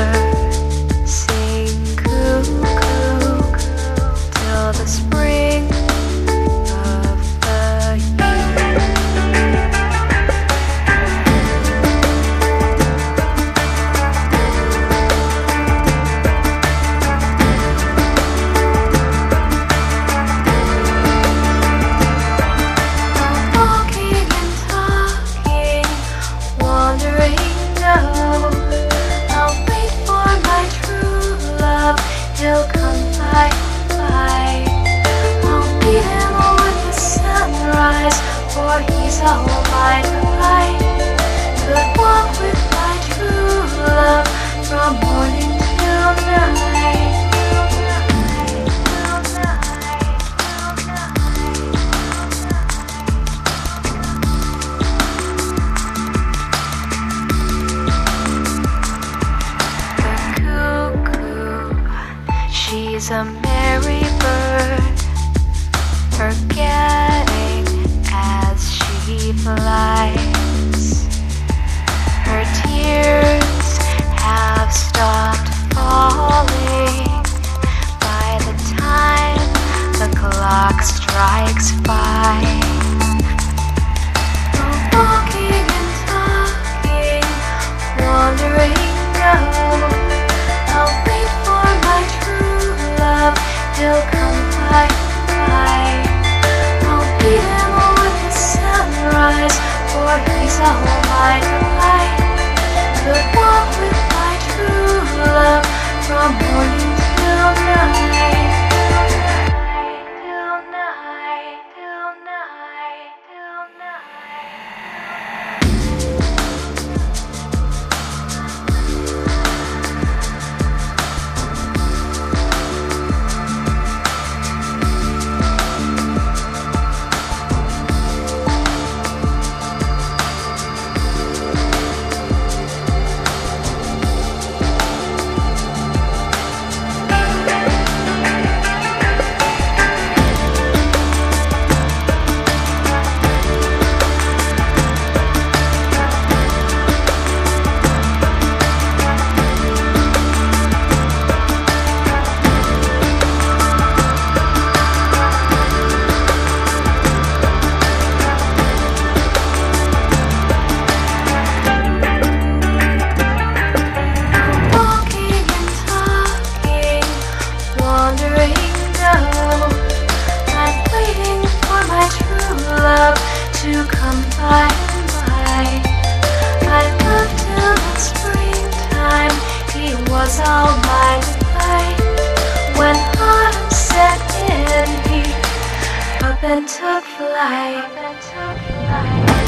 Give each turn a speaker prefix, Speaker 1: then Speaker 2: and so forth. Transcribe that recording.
Speaker 1: bird sing cuckoo till the spring of the year. Walking and talking, wandering, no, I'll wait for my true love, he'll come by. I'll meet him with the sunrise, for he's all my delight. Could walk with my true love from morning till night. She's a merry bird, forgetting as she flies. Her tears have stopped falling by the time the clock strikes 5. Walking and talking, wandering, no, I'll wait for my true love, he'll come by. I'll meet him with the sunrise, for he's all my delight. Could walk with my true love from morning till night. Till night, till night, till to come by. I loved him in springtime, he was all my delight. When autumn set in, he up and took flight.